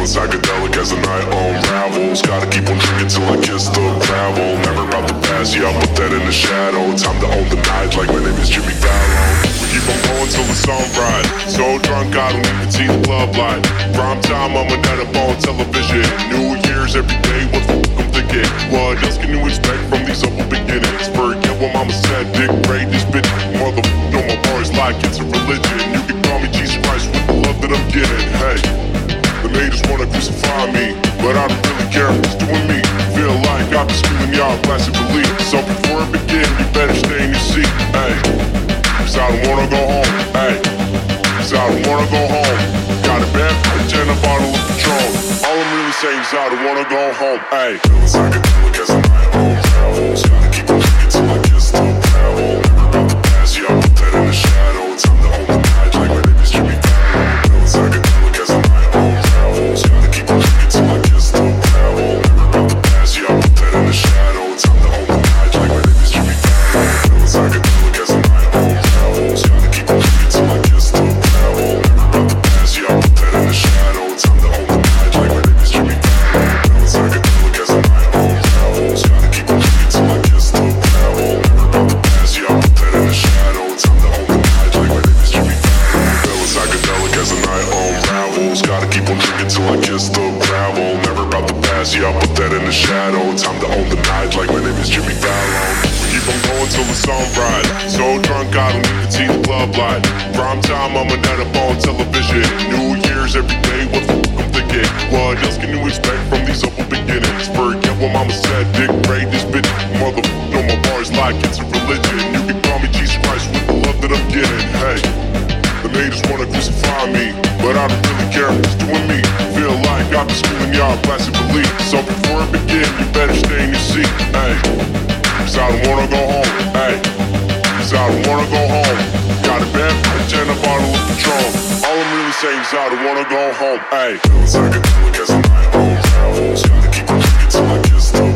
Feeling psychedelic as the night unravels. Gotta keep on drinking till I kiss the gravel. Never about the past, yeah, I put that in the shadow. Time to own the night like my name is Jimmy Fallon. We keep on going till the sunrise. So drunk I don't even see the club light. Prime time, I'm a night up on television. New Year's every day, what the fuck I'm thinking? What else can you expect from these humble beginnings? Forget what mama said, Dick Ray, this bitch motherfucker on my bars like it's a religion. You can call me Jesus Christ with the love that I'm getting. Hey, the haters wanna crucify me, but I don't really care who's doing me. Feel like I've been screaming y'all classic belief. So before it begin, you better stay in your seat. Hey, cause I don't wanna go home. Hey, cause I don't wanna go home. Got a bad bitch and a bottle of Patron. All I'm really saying is I don't wanna go home. Hey, feeling psychedelic as the night unravels. Gotta keep on drinking till I kiss the gravel. Never about the past, yeah, I put that in the shadow. Time to own the night like my name is Jimmy Fallon. Feeling psychedelic as the night unravels. Gotta keep on drinking till I kiss the gravel. Never about the past, yeah, I put that in the shadow. Time to own the night like my name is Jimmy Fallon. Feeling psychedelic as the night unravels. Gotta keep on drinking till I kiss the gravel. Never about the past, yeah, I put that in the shadow. Time to own the night like my name is Jimmy Fallon. Feeling psychedelic as the night unravels. Gotta keep on drinking till I kiss the gravel. Never about the past, yeah, I put that in the shadow. Time to own the night like my name is Jimmy Fallon. Feeling psychedelic as the night unravels. Gotta keep on drinking till I kiss the gravel. Never about the past, yeah, I put that in the shadow. Time to own the night like my name is Jimmy Fallon. Keep on going till the sunrise. So drunk I don't even see the club light. Prime time, I'm a night up on television. New Year's every day, what the fuck I'm thinking? What else can you expect from these humble beginnings? Forget what mama said, Dick Ray, this bitch motherfucker on my bars like it's a religion. You can call me Jesus Christ with the love that I'm getting. Hey, the haters wanna crucify me, but I don't really care who's doing me. Feel like I've been screaming y'all classic belief. So before it begin, you better stay in your seat. Hey, cause I don't wanna go home. Hey, cause I don't wanna go home. Got a bad bitch and a bottle of Patron. All I'm really saying is I don't wanna go home. Hey, feeling psychedelic as the night unravels. Gotta keep on drinking till I kiss the